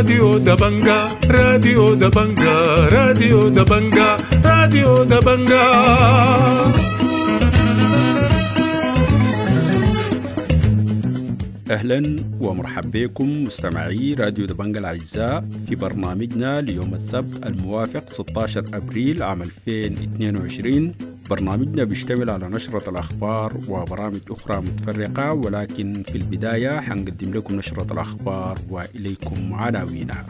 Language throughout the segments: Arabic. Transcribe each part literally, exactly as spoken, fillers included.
راديو دبنجا راديو دبنجا راديو دبنجا راديو دبنجا. أهلا ومرحبا بكم مستمعي راديو دبنجا الأعزاء في برنامجنا ليوم السبت الموافق ستة عشر أبريل عام ألفين واثنين وعشرين. برنامجنا بيشتمل على نشرة الأخبار وبرامج أخرى متفرقة، ولكن في البداية حنقدم لكم نشرة الأخبار وإليكم عناوينها.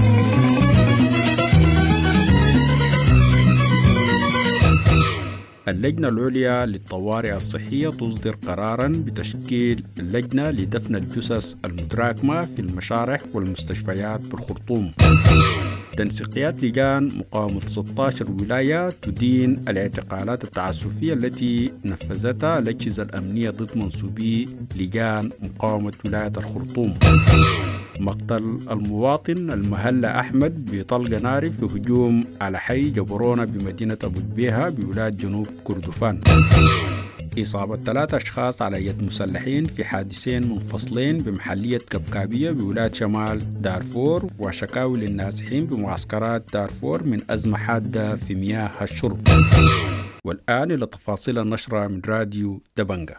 اللجنة العليا للطوارئ الصحية تصدر قراراً بتشكيل اللجنة لدفن الجثث المتراكمة في المشارح والمستشفيات بالخرطوم. تنسيقيات لجان مقاومة ستة عشر ولاية تدين الاعتقالات التعسفية التي نفذتها الأجهزة الأمنية ضد منسوبي لجان مقاومة ولاية الخرطوم. مقتل المواطن المهلا أحمد بطلقة ناري في هجوم على حي جبرونة بمدينة أبو جبيهة بولاية جنوب كردفان. إصابة ثلاثة أشخاص على يد مسلحين في حادثين منفصلين بمحلية كبكابية بولاية شمال دارفور، وشكاوي للنازحين بمعسكرات دارفور من أزمة حادة في مياه الشرب. والآن إلى تفاصيل النشرة من راديو دبنجا.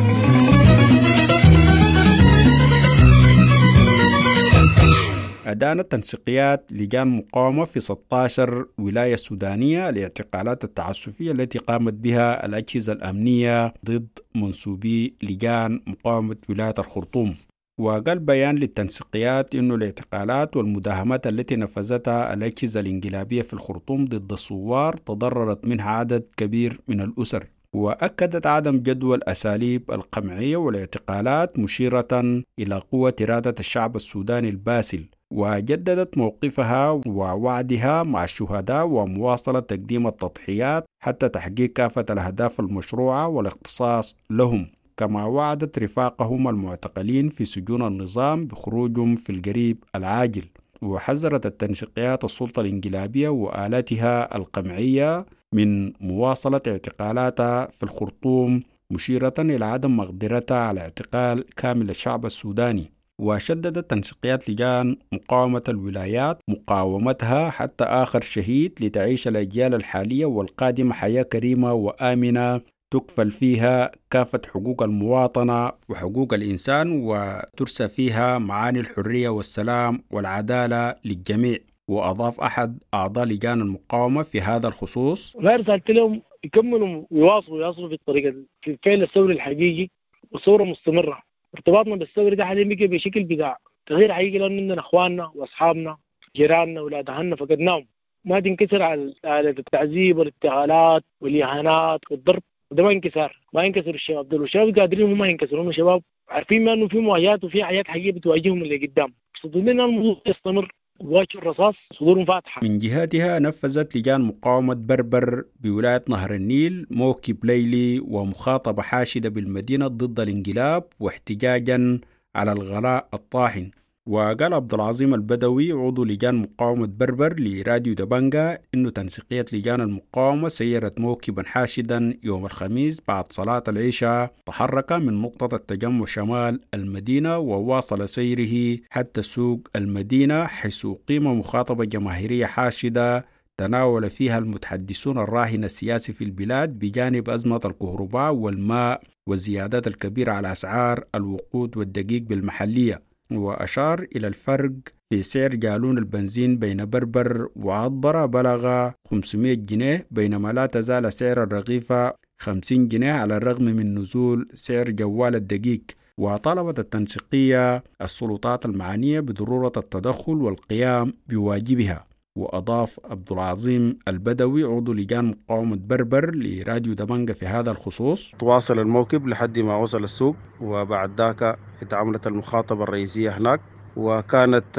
أدانت تنسيقيات لجان مقاومة في ستة عشر ولاية سودانية الاعتقالات التعسفية التي قامت بها الأجهزة الأمنية ضد منسوبي لجان مقاومة ولاية الخرطوم. وقال بيان للتنسيقيات إنه الاعتقالات والمداهمات التي نفذتها الأجهزة الانقلابية في الخرطوم ضد الثوار تضررت منها عدد كبير من الأسر. وأكدت عدم جدوى أساليب القمعية والاعتقالات مشيرة إلى قوة إرادة الشعب السوداني الباسل، وجددت موقفها ووعدها مع الشهداء ومواصلة تقديم التضحيات حتى تحقيق كافة الأهداف المشروعة والاختصاص لهم، كما وعدت رفاقهم المعتقلين في سجون النظام بخروجهم في القريب العاجل. وحذرت التنسيقيات السلطة الانقلابية وآلاتها القمعية من مواصلة اعتقالاتها في الخرطوم، مشيرة إلى عدم مقدرتها على اعتقال كامل الشعب السوداني. وشددت تنسيقيات لجان مقاومة الولايات مقاومتها حتى آخر شهيد لتعيش الأجيال الحالية والقادمة حياة كريمة وآمنة تكفل فيها كافة حقوق المواطنة وحقوق الإنسان، وترسى فيها معاني الحرية والسلام والعدالة للجميع. وأضاف أحد أعضاء لجان المقاومة في هذا الخصوص: ما رسالت لهم يكملوا ويواصلوا يواصلوا في الطريقة في الفعل الثوري الحقيقي وصورة مستمرة. ارتباطنا بالثوري ده حاليا بقى بشكل بتاع تغيير حقيقي، لأن عندنا أخواننا وأصحابنا جيراننا وأولاد أهلنا فقدناهم. ما تنكسر على على التعذيب والاغتيالات والإهانات والضرب، وده ما ينكسر ما ينكسر الشباب دول. والشباب قادرين هم ما ينكسرون، الشباب عارفين ما إنه في مواجهات وفي حياة حقيقية بتواجههم اللي قدام. صدقنا الموضوع يستمر وواجه الرصاص صدورهم فاتحة. من جهتها نفذت لجان مقاومة بربر بولاية نهر النيل موكب ليلي ومخاطبة حاشدة بالمدينة ضد الانقلاب واحتجاجا على الغلاء الطاحن. وقال عبد العظيم البدوي عضو لجان مقاومة بربر لراديو دبنجا إنه تنسيقية لجان المقاومة سيرت موكبا حاشدا يوم الخميس بعد صلاة العشاء، تحرك من نقطة التجمع شمال المدينة وواصل سيره حتى سوق المدينة، حيث أقيم مخاطبة جماهيرية حاشدة تناول فيها المتحدثون الراهن السياسي في البلاد بجانب أزمة الكهرباء والماء والزيادات الكبيرة على أسعار الوقود والدقيق بالمحلية. وأشار إلى الفرق في سعر جالون البنزين بين بربر وعطبرة بلغ خمسمائة جنيه، بينما لا تزال سعر الرغيفة خمسين جنيه على الرغم من نزول سعر جوال الدقيق. وطلبت التنسيقية السلطات المعنية بضرورة التدخل والقيام بواجبها. وأضاف عبد العظيم البدوي عضو لجان مقاومة بربر لراديو دبنجا في هذا الخصوص: تواصل الموكب لحد ما وصل السوق، وبعد ذاك اتعملت المخاطبة الرئيسية هناك، وكانت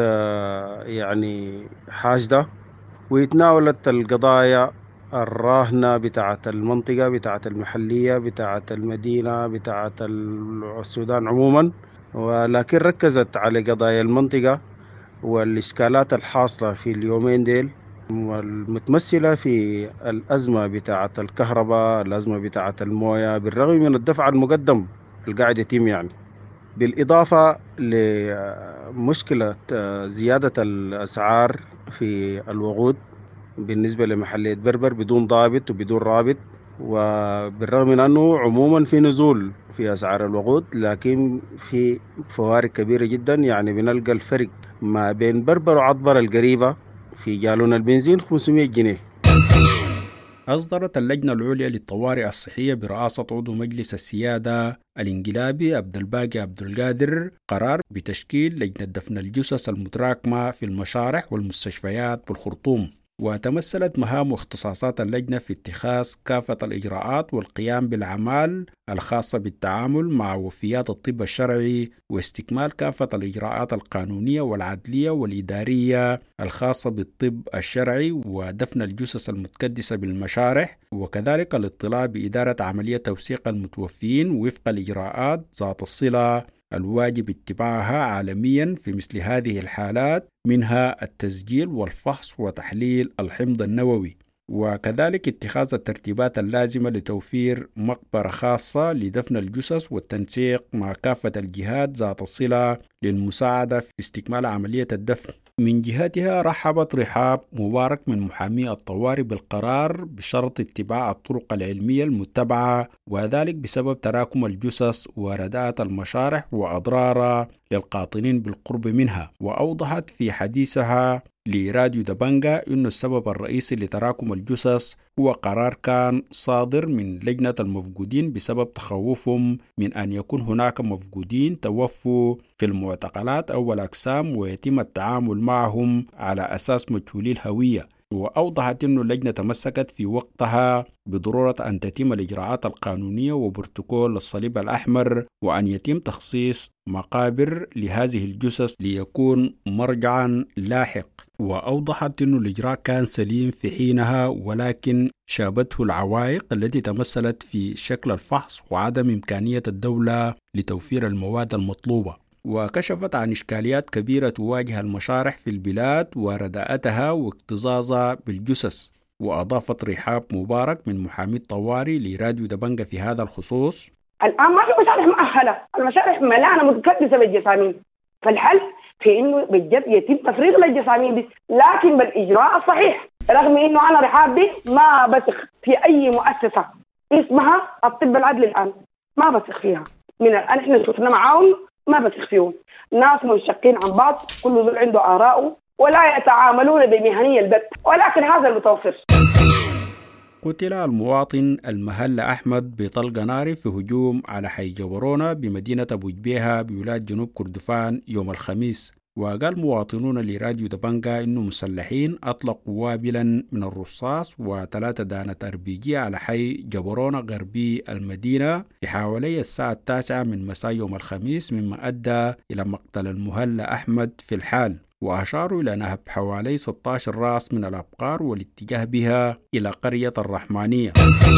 يعني حاشدة ويتناولت القضايا الراهنة بتاعة المنطقة بتاعة المحلية بتاعة المدينة بتاعة السودان عموما، ولكن ركزت على قضايا المنطقة والإشكالات الحاصلة في اليومين ديل، والمتمثلة في الأزمة بتاعة الكهرباء، الأزمة بتاعة الموية، بالرغم من الدفع المقدم القاعد يتم يعني. بالإضافة لمشكلة زيادة الأسعار في الوقود بالنسبة لمحلية بربر بدون ضابط وبدون رابط، وبالرغم من أنه عموما في نزول في أسعار الوقود لكن في فوارق كبيرة جدا. يعني بنلقى الفرق ما بين بربر وعطبر القريبة في جالون البنزين خمسمائة جنيه. أصدرت اللجنة العليا للطوارئ الصحية برئاسة عضو مجلس السيادة الانقلابي عبد الباقي عبد القادر قرار بتشكيل لجنة دفن الجثث المتراكمة في المشارح والمستشفيات بالخرطوم، وتمثلت مهام واختصاصات اللجنة في اتخاذ كافة الإجراءات والقيام بالأعمال الخاصة بالتعامل مع وفيات الطب الشرعي واستكمال كافة الإجراءات القانونية والعدلية والإدارية الخاصة بالطب الشرعي ودفن الجثث المتكدسة بالمشارح، وكذلك الاطلاع بإدارة عملية توثيق المتوفين وفق الإجراءات ذات الصلة الواجب اتباعها عالميا في مثل هذه الحالات، منها التسجيل والفحص وتحليل الحمض النووي، وكذلك اتخاذ الترتيبات اللازمة لتوفير مقبرة خاصة لدفن الجثث والتنسيق مع كافة الجهات ذات الصلة للمساعدة في استكمال عملية الدفن. من جهتها رحبت رحاب مبارك من محامي الطوارئ بالقرار بشرط اتباع الطرق العلمية المتبعة، وذلك بسبب تراكم الجثث ورداءة المشارح وأضرارها للقاطنين بالقرب منها. وأوضحت في حديثها لراديو دبنجا أن السبب الرئيسي لتراكم الجثث هو قرار كان صادر من لجنة المفقودين بسبب تخوفهم من أن يكون هناك مفقودين توفوا في المعتقلات أو الأقسام ويتم التعامل معهم على أساس مجهولي الهوية. وأوضحت أن اللجنة تمسكت في وقتها بضرورة أن تتم الإجراءات القانونية وبروتوكول الصليب الأحمر، وأن يتم تخصيص مقابر لهذه الجثث ليكون مرجعا لاحق. وأوضحت أن الإجراء كان سليم في حينها، ولكن شابته العوائق التي تمثلت في شكل الفحص وعدم إمكانية الدولة لتوفير المواد المطلوبة، وكشفت عن إشكاليات كبيرة تواجه المشارح في البلاد ورداءتها واكتظاظها بالجثث. وأضافت رحاب مبارك من محامي الطوارئ لراديو دبنجا في هذا الخصوص: الآن ما في مشارح مؤهلة، المشارح ملانة متكدسة بالجسامين، فالحل في إنه بجد يتم تفريغ للجسامين دي لكن بالإجراء الصحيح، رغم إنه أنا رحاب دي ما بثق في أي مؤسسة اسمها الطب العدلي الآن، ما بثق فيها. من الآن إحنا شفنا معاهم ما بثق فيهم، ناس منشقين عن بعض، كل ذول عنده آراءه ولا يتعاملون بمهنية البت، ولكن هذا المتوفر. قتل المواطن المهل أحمد بطلقة نار في هجوم على حي جبرونا بمدينة أبو جبيهة بولاية جنوب كردفان يوم الخميس. وقال مواطنون لراديو دبنجا إنه مسلحين أطلقوا وابلا من الرصاص وثلاثة دانة أربيجية على حي جبرونا غربي المدينة في حوالي الساعة التاسعة من مساء يوم الخميس، مما أدى إلى مقتل المهل أحمد في الحال. وأشاروا إلى نهب حوالي ستة عشر رأس من الأبقار والاتجاه بها إلى قرية الرحمانية.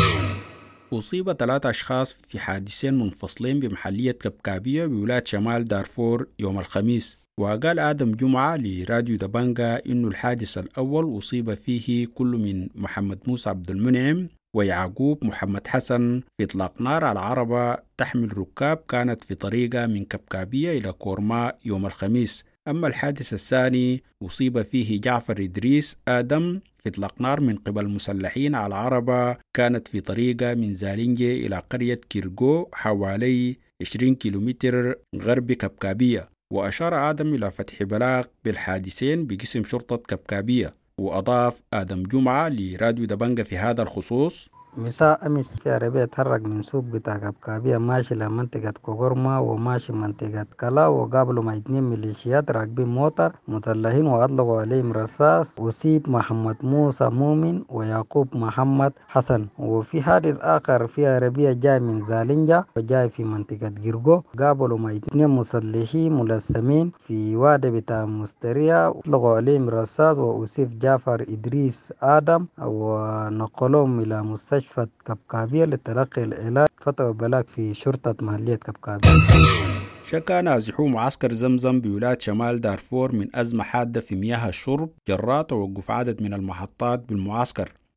أصيب ثلاثة أشخاص في حادثين منفصلين بمحلية كبكابية بولاية شمال دارفور يوم الخميس. وقال آدم جمعة لراديو دبنجا إنه الحادث الأول أصيب فيه كل من محمد موسى عبد المنعم ويعقوب محمد حسن في إطلاق نار على عربة تحمل ركاب كانت في طريقة من كبكابية إلى كورما يوم الخميس. أما الحادث الثاني أصيب فيه جعفر إدريس آدم في إطلاق نار من قبل مسلحين على عربة كانت في طريقة من زالينجي إلى قرية كيرغو حوالي عشرين كيلومتر غرب كبكابية. وأشار آدم إلى فتح بلاغ بالحادثين بقسم شرطة كبكابية. وأضاف آدم جمعة لراديو دبنجا في هذا الخصوص: مساء أمس في عربية تحرك من سوق بتاع كبكابية ماشي لمنطقة كوغورما وماشي منطقة كلا، وقابلوا مع اتنين ميليشيات راكبين موتر مسلحين وأطلقوا عليهم رصاص. أصيب محمد موسى مؤمن ويعقوب محمد حسن. وفي حادث آخر في عربية جاي من زالينجا وجاي في منطقة جيرغو، قابلوا مع اتنين مسلحين ملثمين في وادي بتاع مستريا أطلقوا عليهم رصاص، وأصيب جعفر إدريس آدم ونقلوهم إلى مستشفى مستشفى كبكابية لتلقي العلاج، فتح بلاغ في شرطة محلية كبكابية. شكى نازحو معسكر زمزم بولاية شمال دارفور من أزمة حادة في مياه الشرب جراء توقف عدد من المحطات بالمعسكر.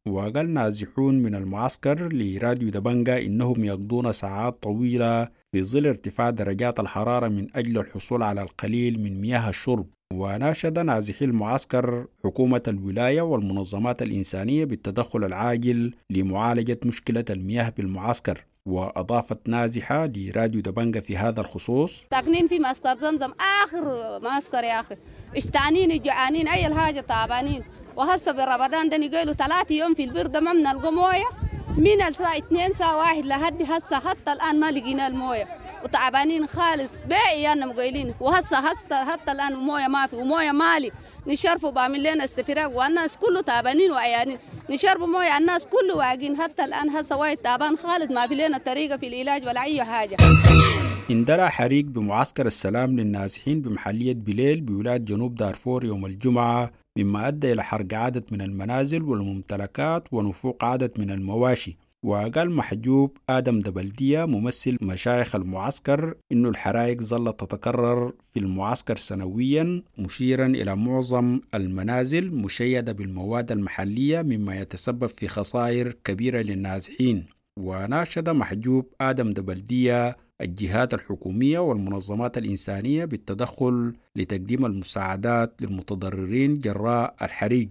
وقال نازحون من المعسكر لراديو دبنجا إنهم يقضون ساعات طويلة في ظل ارتفاع درجات الحرارة من أجل الحصول على القليل من مياه الشرب. وناشد نازحي المعسكر حكومة الولاية والمنظمات الإنسانية بالتدخل العاجل لمعالجة مشكلة المياه بالمعسكر. وأضافت نازحة لراديو دبنجا في هذا الخصوص: ساكنين في معسكر زمزم آخر معسكر يا أخي، اشتانين جوعانين أي الحاجة تعبانين، وهسه برمضان ده نقولوا ثلاثة يوم في البرد ما بنلقى موية من الساعة اثنين ساعة واحد لحد هسه حتى الآن ما لقينا الموية وتعبانين خالص بيعي أنا مقايلين، وهسه هسه حتى الآن موية ما في وموية مالي نشرفوا بعمل لنا استفراغ والناس كله تعبانين وعيانين نشربوا موية الناس كله واقين حتى الآن هسه وايد تعبان خالص ما في لنا طريقة في العلاج ولا أي حاجة. اندلع حريق بمعسكر السلام للنازحين بمحلية بليل بولاية جنوب دارفور يوم الجمعة، مما أدى إلى حرق عدد من المنازل والممتلكات ونفوق عدد من المواشي. وقال محجوب آدم دبلدية ممثل مشايخ المعسكر إنه الحرائق ظلت تتكرر في المعسكر سنويا، مشيرا إلى معظم المنازل مشيدة بالمواد المحلية مما يتسبب في خسائر كبيرة للنازحين. وناشد محجوب آدم دبلدية الجهات الحكومية والمنظمات الإنسانية بالتدخل لتقديم المساعدات للمتضررين جراء الحريق.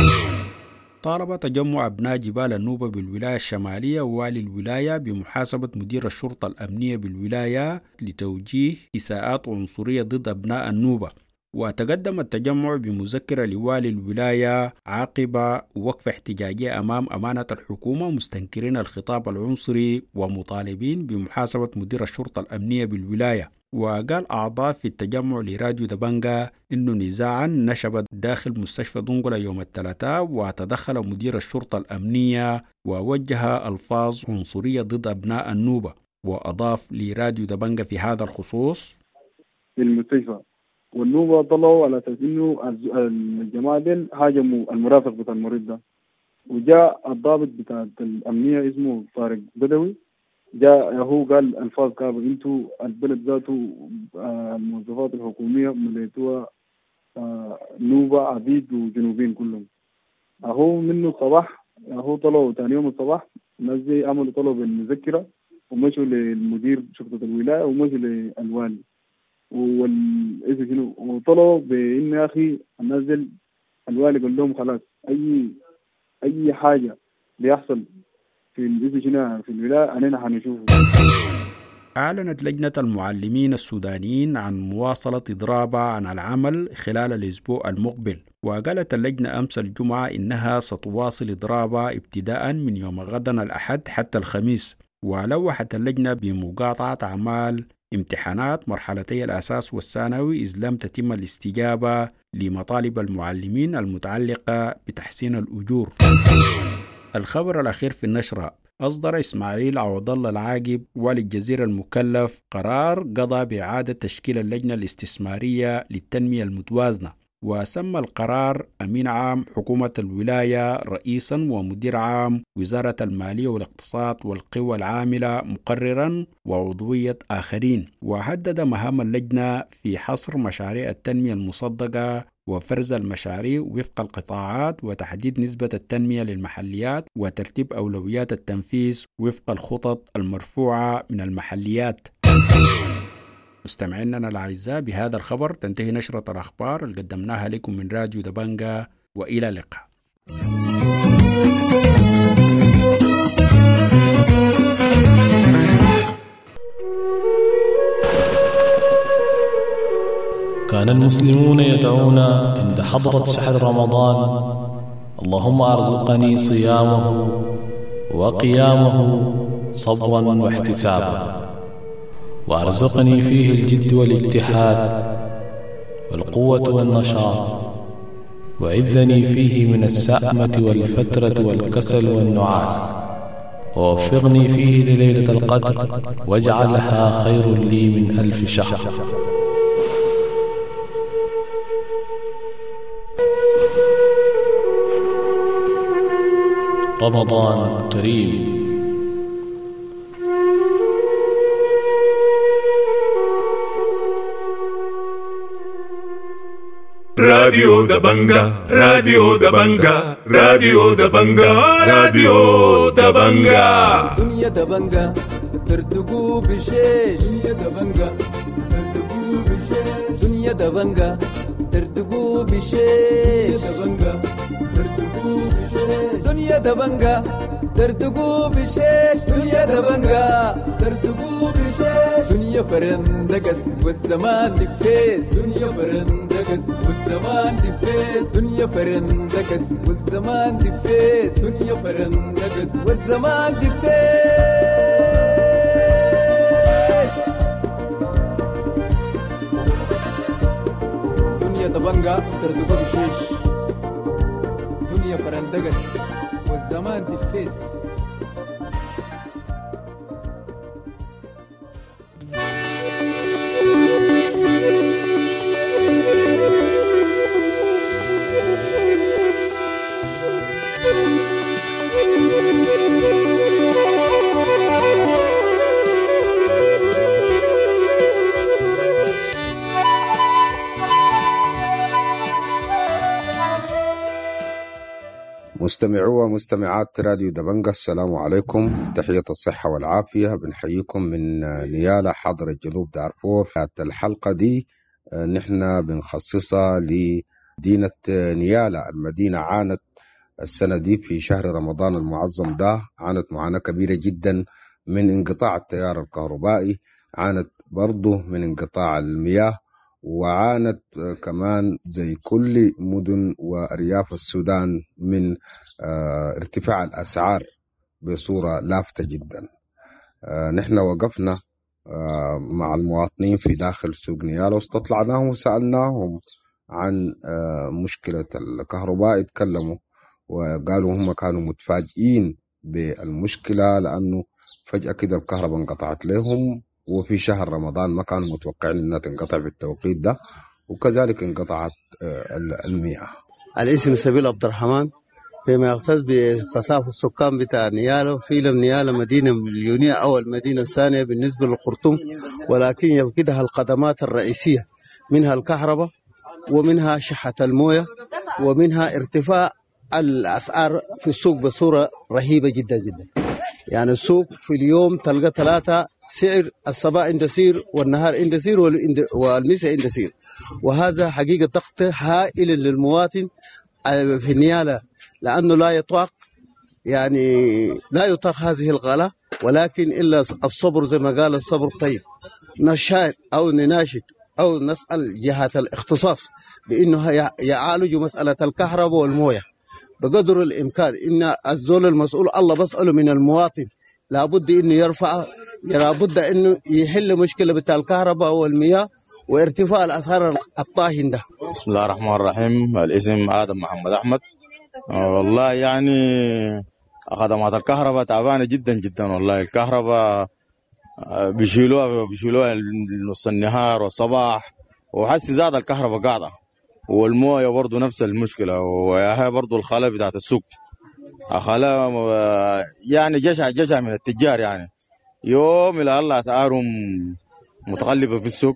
طالب تجمع أبناء جبال النوبة بالولاية الشمالية ووالي الولاية بمحاسبة مدير الشرطة الأمنية بالولاية لتوجيه إساءات عنصرية ضد أبناء النوبة. وتقدم التجمع بمذكرة لوالي الولاية عقب وقف احتجاجية أمام أمانة الحكومة مستنكرين الخطاب العنصري ومطالبين بمحاسبة مدير الشرطة الأمنية بالولاية. وقال أعضاء في التجمع لراديو دبنجا إنه نزاعا نشب داخل مستشفى دنقلة يوم الثلاثاء، وتدخل مدير الشرطة الأمنية ووجه ألفاظ عنصرية ضد أبناء النوبة. وأضاف لراديو دبنجا في هذا الخصوص: في المستشفى والنوبة طلعوا على أساس إنه الجماعة ديل هاجموا المرافق بتاع المريض ده، وجاء الضابط بتاع الأمنية اسمه طارق بدوي جاء هو قال الفاظ كابه انتوا البلد ذاته الموظفات الحكوميه مليتوها نوبه عبيد وجنوبين كلهم. اهو منه الصباح اهو طلعوا ثاني يوم الصباح الناس دي عملوا طلب المذكره ومشوا للمدير شرطه الولايه ومشوا للوالي والاذا شنو وطلعوا بان يا اخي الناس دي الوالي قال لهم خلاص اي اي حاجه بيحصل في الإذن في الولاية أننا حنشوفه. أعلنت لجنة المعلمين السودانيين عن مواصلة إضرابها عن العمل خلال الأسبوع المقبل. وقالت اللجنة أمس الجمعة إنها ستواصل إضرابها ابتداء من يوم غدا الأحد حتى الخميس. ولوحت اللجنة بمقاطعة أعمال امتحانات مرحلتي الأساس والثانوي إذ لم تتم الاستجابة لمطالب المعلمين المتعلقة بتحسين الأجور. الخبر الأخير في النشرة: أصدر إسماعيل عوض الله العاقب والي الجزيرة المكلف قرار قضى بإعادة تشكيل اللجنة الاستثمارية للتنمية المتوازنة. وسمى القرار أمين عام حكومة الولاية رئيسا ومدير عام وزارة المالية والاقتصاد والقوى العاملة مقررا وعضوية آخرين. وحدد مهام اللجنة في حصر مشاريع التنمية المصدقة وفرز المشاريع وفق القطاعات وتحديد نسبة التنمية للمحليات وترتيب أولويات التنفيذ وفق الخطط المرفوعة من المحليات. مستمعينا الأعزاء، بهذا الخبر تنتهي نشرة الأخبار اللي قدمناها لكم من راديو دبنجا، وإلى اللقاء. كان المسلمون يدعون عند حضرة شهر رمضان: اللهم أرزقني صيامه وقيامه صبرا واحتسابا، وأرزقني فيه الجد والاجتهاد والقوة والنشاط، وعذني فيه من السأمة والفترة والكسل والنعاس، ووفقني فيه لليلة القدر واجعلها خير لي من ألف شهر. رمضان كريم. راديو دبنجا راديو دبنجا راديو دبنجا راديو دبنجا دنيا دبنجا ترتقو بشيش دنيا دبنجا ترتقو بشيش دنيا دبنجا ترتقو بشيش دبنجا ترتقو بشيش دنيا دبنجا ترتقو بشيش دنيا دبنجا ترتقو بشيش دنيا فرندقس والزمان دفيس دنيا فرندقس والزمان دفيس دنيا فرندقس والزمان دفيس دنيا فرندقس والزمان دفيس دنيا دبنجا ترتقو بشيش دنيا فرندقس والزمان دفيس. مستمعو ومستمعات راديو دبنجا، السلام عليكم، تحية الصحة والعافية. بنحييكم من نيالا حضر جنوب دارفور. الحلقة دي نحن بنخصصها لمدينة نيالا. المدينة عانت السنة دي في شهر رمضان المعظم ده، عانت معاناة كبيرة جدا من انقطاع التيار الكهربائي، عانت برضه من انقطاع المياه، وعانت كمان زي كل مدن وأرياف السودان من ارتفاع الأسعار بصورة لافتة جدا. نحن وقفنا مع المواطنين في داخل سوق نيالا واستطلعناهم وسألناهم عن مشكلة الكهرباء. اتكلموا وقالوا هم كانوا متفاجئين بالمشكلة لأنه فجأة كده الكهرباء انقطعت لهم، وفي شهر رمضان ما كانوا متوقعين انها تنقطع بالتوقيت ده، وكذلك انقطعت المياه. الاسم سبيل عبد الرحمن. فيما يختص بكثافة السكان بتاع نيالا، في لم نيالا مدينة مليونية أو المدينة الثانية بالنسبة للخرطوم، ولكن يفقدها الخدمات الرئيسية، منها الكهرباء ومنها شحة الموية ومنها ارتفاع الأسعار في السوق بصورة رهيبة جدا جدا. يعني السوق في اليوم تلقى ثلاثة سعر، الصباح اندسير والنهار اندسير والمساء اندسير، وهذا حقيقة ضغط هائل للمواطن في نيالا، لأنه لا يطاق يعني لا يطاق هذه الغلاء، ولكن إلا الصبر زي ما قال الصبر طيب. نشاهد أو نناشد أو نسأل جهات الاختصاص بأنه يعالجوا مسألة الكهرباء والموية بقدر الإمكان. إن الزول المسؤول الله بسأله من المواطن لابد إنه يرفع، لابد إنه يحل مشكلة بتاع الكهرباء والمياه وارتفاع الأسعار الطاهن ده. بسم الله الرحمن الرحيم. الاسم آدم محمد أحمد. والله يعني خدمات الكهرباء تعبانة جدا جدا. والله الكهرباء بيشيلوها بيشيلوها نص النهار والصباح، وحس زاد الكهرباء قاعدة، والمويه برضو نفس المشكلة، وهي برضو الخلاء بتاعت السوق خلاء يعني جشع جشع من التجار. يعني يوم إلى الله أسعارهم متقلبة في السوق،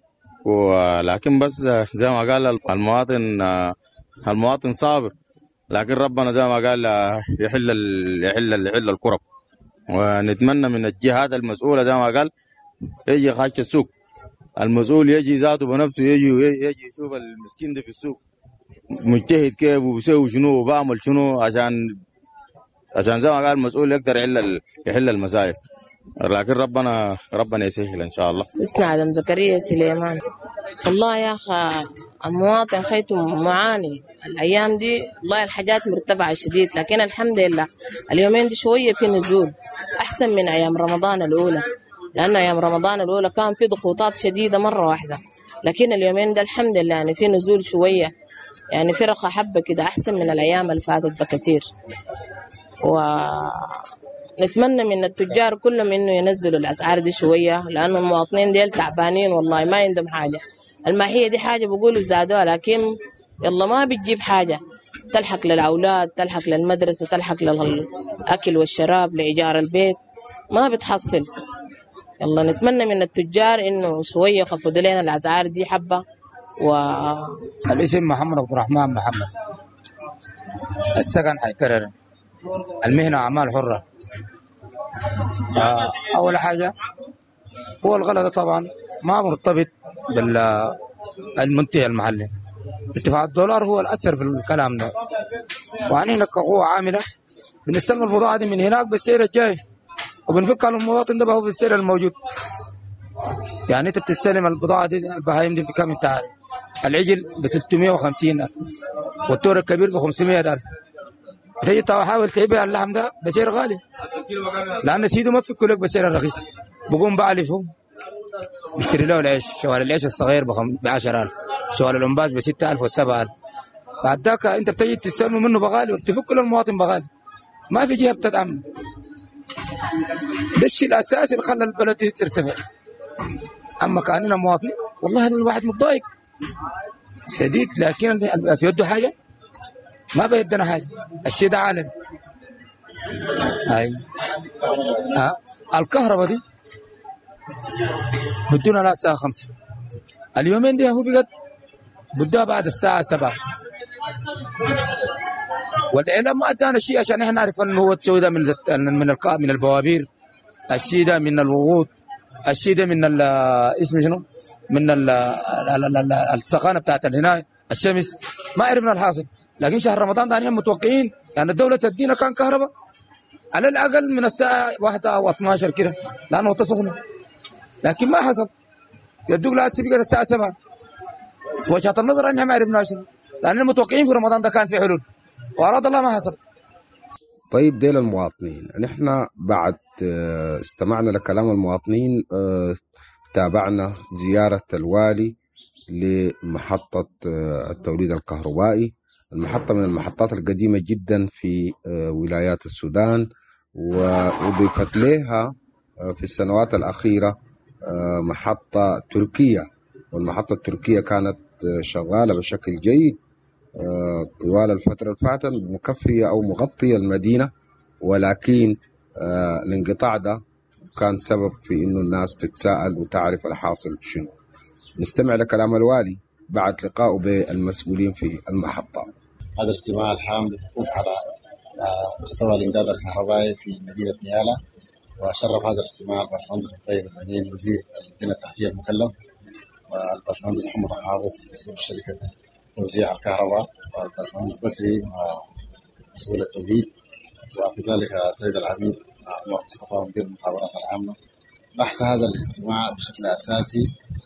ولكن بس زي ما قال المواطن المواطن صابر، لكن ربنا زي ما قال يحل يحل يحل الكرب. ونتمنى من الجهات المسؤولة زي ما قال يجي خارج السوق، المسؤول يجي ذاته بنفسه، يجي يجي يشوف المسكين ده في السوق مجتهد كيف وبيسوي شنو وبعمل شنو عشان عشان زي ما قال المسؤول يقدر يحل يحل المسائل. لكن ربنا ربنا يسهل ان شاء الله. اسمي عدم زكريا سليمان. والله يا اخي المواطن خيته معاني الايام دي، والله الحاجات مرتفعه شديد، لكن الحمد لله اليومين دي شويه في نزول احسن من ايام رمضان الاولى، لأن أيام رمضان الأولى كان في ضغوطات شديدة مرة واحدة، لكن اليومين ده الحمد لله يعني في نزول شوية، يعني في رخاء حبة كده أحسن من الأيام اللي فاتت بكتير. ونتمنى من التجار كلهم إنه ينزلوا الأسعار دي شوية، لأنه المواطنين ديل تعبانين والله ما عندهم حاجة. الماهية دي حاجة بقولوا زادوها، لكن يلا ما بتجيب حاجة تلحق للأولاد، تلحق للمدرسة، تلحق للأكل والشراب، لإيجار البيت، ما بتحصل. يلا نتمنى من التجار إنه شوية يخفضوا لنا الأسعار دي حبة، و الاسم محمد عبد الرحمن محمد. السكن حيكرر. المهنة أعمال حرة. أول حاجة هو الغلط طبعا ما مرتبط بالمنتج المحلي. ارتفاع الدولار هو الأثر في الكلام ده. وعنينا كقوة عاملة بنستلم البضاعة دي من هناك بالسعر الجاي وبنفك على المواطن ده بهو بالسعر الموجود. يعني أنت بتستلم البضاعة دي البهايم دي بكام أنت عارف؟ العجل ب ثلاثمائة وخمسين ألف والتور الكبير ب خمسمائة ألف. تيجي تحاول تبيع اللحم ده بسعر غالي لأن سيده ما فك لك بسعر رخيص. بقوم بعلفه بيشتري له العيش، شوال العيش الصغير ب عشرة آلاف، شوال الأنباز ب ستة آلاف وسبعة آلاف. بعد ذاك أنت بتجي تستلم منه بغالي وتفك للمواطن بغالي. ما في جهة بتدعم. ده الشيء الأساسي اللي خلى البلد ترتفع. أما كأننا مواطنين والله الواحد متضايق شديد، لكن في يده حاجة ما بيدنا حاجة. الشيء ده عالمي. هاي ها الكهرباء دي بدونا لا الساعة خمسة. اليومين دي هو بقت بدها بعد الساعة سبعة. والإعلام ما أدانا شيء عشان إحنا نعرف أنه هو الشيء ده من من من البوابير، الشيء ده من الوقود، الشيء ده من اسمه شنو؟ من السخانة بتاعت الهناية الشمس. ما عرفنا الحاصل. لكن شهر رمضان ده متوقعين يعني الدولة تدينا كان كهرباء على الأقل من الساعة واحدة أو اثنتي عشرة كده لأنه تسخن. لكن ما حصل. يدوك لا بقت الساعة سبعة. وجهة النظر أنها ما عرفنا شيء لأن المتوقعين في رمضان ده كان في حلول وأراد الله ما حصل. طيب ديل المواطنين، نحن بعد استمعنا لكلام المواطنين تابعنا زيارة الوالي لمحطة التوليد الكهربائي. المحطة من المحطات القديمة جدا في ولايات السودان، وأضيفت لها في السنوات الأخيرة محطة تركية، والمحطة التركية كانت شغالة بشكل جيد طوال الفترة الفاتت مكفية أو مغطية المدينة، ولكن الانقطاع ده كان سبب في إنه الناس تتساءل وتعرف الحاصل شنو. نستمع لكلام الوالي بعد لقائه بالمسؤولين في المحطة. هذا الاجتماع الحام للوقوف على مستوى الإمداد الكهربائي في مدينة نيالا، وشرف هذا الاجتماع الباشمهندس الطيب الأمين وزير البنية التحتية المكلف، والباشمهندس محمد الحافظ مسؤول شركة توزيع الكهرباء، والباشمهندس بكري مسؤول التوليد، وكذلك السيد العميد عمر مصطفى مدير المخابرات العامة. بحث هذا الاجتماع بشكل أساسي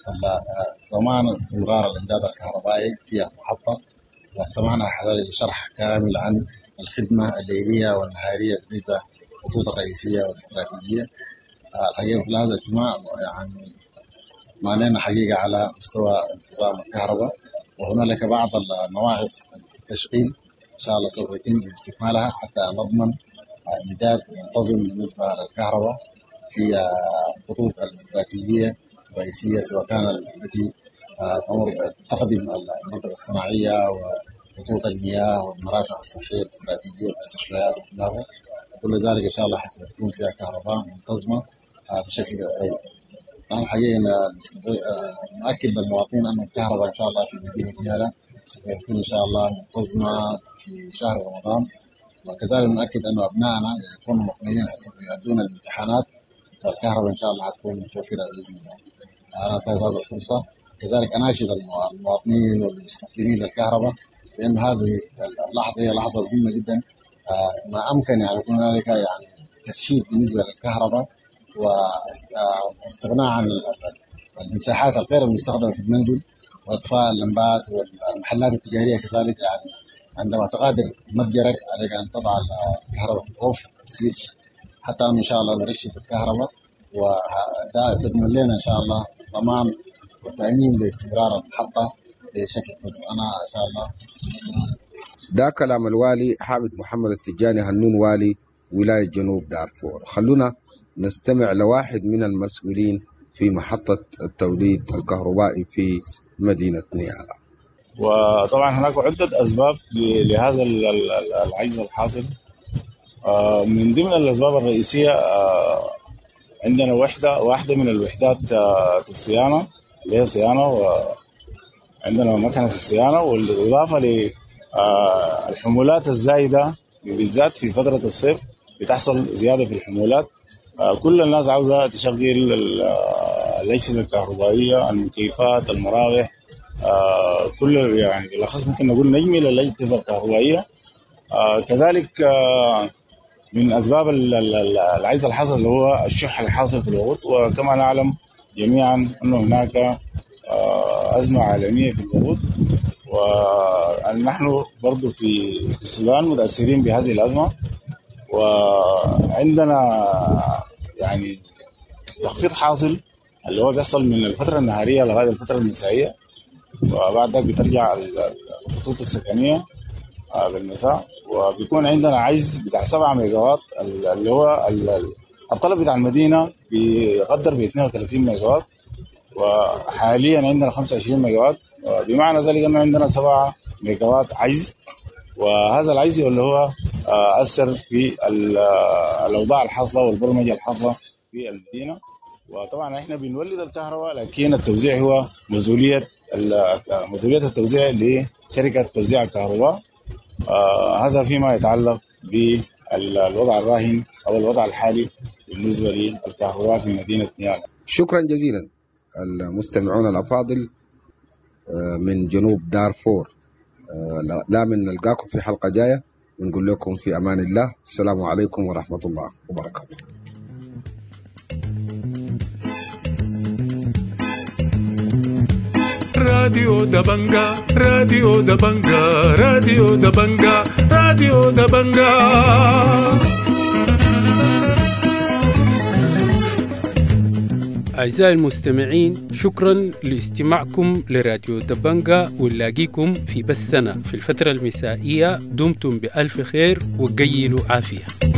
ضمان استمرار الإمداد الكهربائي في المحطة، واستمعنا حوالي شرح كامل عن الخدمة الليلية والنهارية بالنسبة للخطوط الرئيسية والاستراتيجية. الحقيقة في هذا الاجتماع يعني ما لنا حقيقة على مستوى انتظام الكهرباء، وهنالك بعض النواقص في التشغيل إن شاء الله سوف يتم استكمالها حتى نضمن إمداد منتظم بالنسبة للكهرباء في الخطوط الاستراتيجية الرئيسية، سواء كان التي تمر تخدم المنطقة الصناعية وخطوط المياه والمرافق الصحية الاستراتيجية والمستشفيات وخلافه. كل ذلك إن شاء الله حسب تكون فيها كهرباء منتظمة بشكل طيب. نحن حقيقة نؤكد للمواطنين أن الكهرباء إن شاء الله في مدينة نيالا سوف تكون إن شاء الله منتظمة في شهر رمضان، وكذلك نؤكد أن أبنائنا يكونوا مطمئنين حسب يؤدون الامتحانات، فالكهرباء إن شاء الله حتكون متوفرة بإذن الله. أنا أنتهز هذه الفرصة كذلك أناشد المواطنين والمستخدمين للكهرباء بأن هذه اللحظة هي لحظة مهمة جدا، ما أمكن يعني يكون هنالك يعني ترشيد بالنسبة للكهرباء واستغناء عن المساحات الغير المستخدمة في المنزل، وإطفاء اللمبات والمحلات التجارية كذلك. يعني عندما تغادر متجرك عليك أن تضع الكهرباء في أوف سويتش حتى إن شاء الله نرشد الكهرباء، وده يضمن لنا إن شاء الله ضمان وتأمين لاستمرار المحطة بشكل طبيعي. أنا إن شاء الله ده كلام الوالي حامد محمد التجاني هنون والي ولاية جنوب دارفور. خلونا نستمع لواحد من المسؤولين في محطة التوليد الكهربائي في مدينة نيالا. وطبعا هناك عدة أسباب لهذا العجز الحاصل. من ضمن الأسباب الرئيسية عندنا وحدة واحدة من الوحدات في الصيانة اللي هي صيانة عندنا مكنة في الصيانة، والإضافة للحمولات الزايدة بالذات في فترة الصيف بتحصل زيادة في الحمولات. كل الناس عاوزة تشغل الأجهزة الكهربائية، المكيفات، المراوح، كل يعني بالأخص ممكن نقول نجمل الأجهزة الكهربائية. كذلك من أسباب العجز الحاصل اللي هو الشح الحاصل في الوقود، وكما نعلم جميعا أنه هناك أزمة عالمية في الوقود، ونحن برضو في السودان متأثرين بهذه الأزمة، وعندنا يعني تخفيض حاصل اللي هو بيحصل من الفترة النهارية لغاية الفترة المسائية، وبعد ذلك بترجع الخطوط السكنية بالمساء، وبيكون عندنا عجز بتاع سبعة ميجا وات اللي هو الطلب بتاع المدينة بيقدر ب اثنين وثلاثين ميجا وات، وحاليا عندنا خمسة وعشرين ميجا وات، بمعنى ذلك أنه عندنا سبعة ميجا وات عجز. وهذا العجز اللي هو أثر في الأوضاع الحاصلة والبرمجة الحاصلة في المدينة. وطبعا احنا بنولد الكهرباء، لكن التوزيع هو مسؤولية مسؤولية التوزيع لشركة توزيع الكهرباء. آه هذا فيما يتعلق بالوضع الراهن أو الوضع الحالي بالنسبة للكهرباء في مدينة نيالا. شكرا جزيلا المستمعون الأفاضل من جنوب دارفور. لا من نلقاكم في حلقة جاية، ونقول لكم في أمان الله. السلام عليكم ورحمة الله وبركاته. راديو دبنجا راديو دبنجا راديو دبنجا راديو دبنجا. أعزائي المستمعين، شكرا لاستماعكم لراديو دبنجا، ونلاقيكم في بثنا في الفترة المسائية. دمتم بألف خير وقيلوا عافية.